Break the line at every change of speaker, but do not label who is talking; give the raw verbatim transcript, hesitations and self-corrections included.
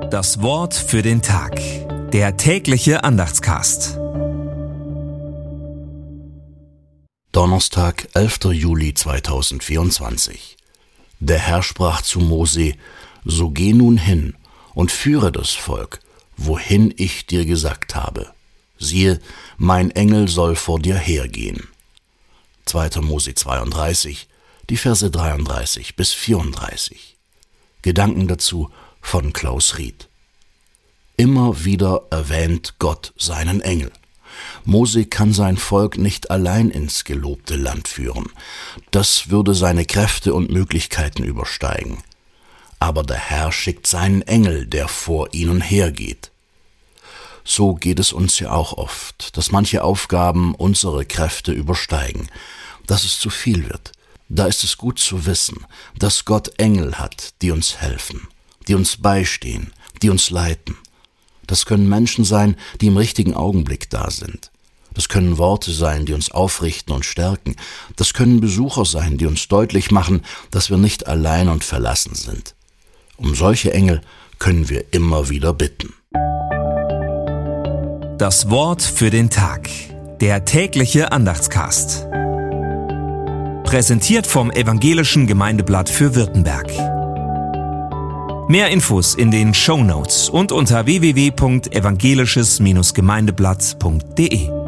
Das Wort für den Tag. Der tägliche Andachtscast.
Donnerstag, elfter Juli zweitausendvierundzwanzig. Der Herr sprach zu Mose: So geh nun hin und führe das Volk, wohin ich dir gesagt habe. Siehe, mein Engel soll vor dir hergehen. zweiter Mose zweiunddreißig, die Verse dreiunddreißig bis vierunddreißig. Gedanken dazu von Klaus Ried. Immer wieder erwähnt Gott seinen Engel. Mose kann sein Volk nicht allein ins gelobte Land führen. Das würde seine Kräfte und Möglichkeiten übersteigen. Aber der Herr schickt seinen Engel, der vor ihnen hergeht. So geht es uns ja auch oft, dass manche Aufgaben unsere Kräfte übersteigen, dass es zu viel wird. Da ist es gut zu wissen, dass Gott Engel hat, die uns helfen, die uns beistehen, die uns leiten. Das können Menschen sein, die im richtigen Augenblick da sind. Das können Worte sein, die uns aufrichten und stärken. Das können Besucher sein, die uns deutlich machen, dass wir nicht allein und verlassen sind. Um solche Engel können wir immer wieder bitten.
Das Wort für den Tag. Der tägliche Andachtscast. Präsentiert vom Evangelischen Gemeindeblatt für Württemberg. Mehr Infos in den Shownotes und unter w w w punkt evangelisches Gemeindeblatt punkt de.